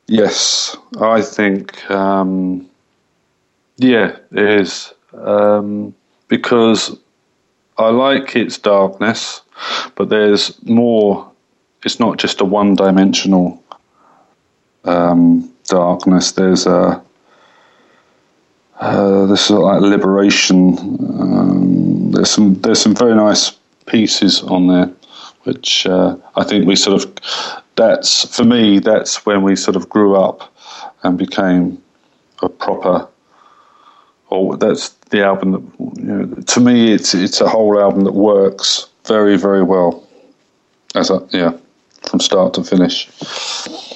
Yes, I think, yeah, it is. Because I like its darkness, but there's more. It's not just a one-dimensional darkness. There's a this is like liberation. There's some very nice pieces on there, which I think we sort of. That's for me. That's when we sort of grew up and became a proper. Or that's the album that, to me, it's a whole album that works very, very well. From start to finish.